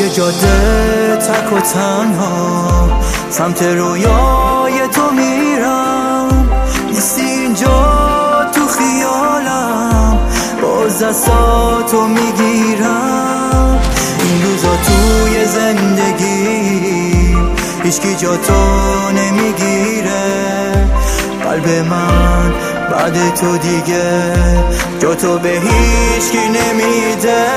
توی جاده تک و تنها سمت رویای تو میرم، نیستی اینجا تو خیالم، باز دستاتو میگیرم. این روزا توی زندگی هیچکی جا تو نمیگیره، قلب من بعد تو دیگه جا تو به هیچکی نمیده.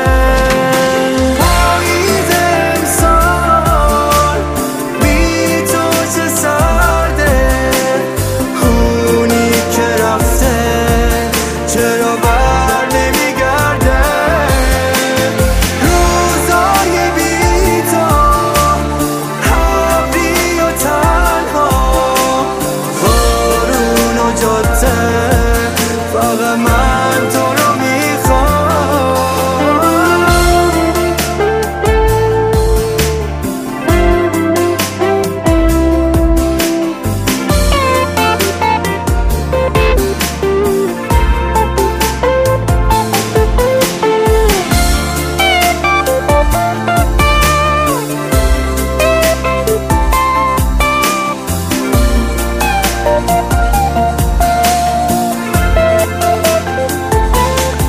فقط من تو رو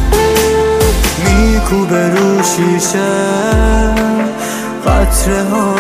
کوبه رو شیشه قطره ها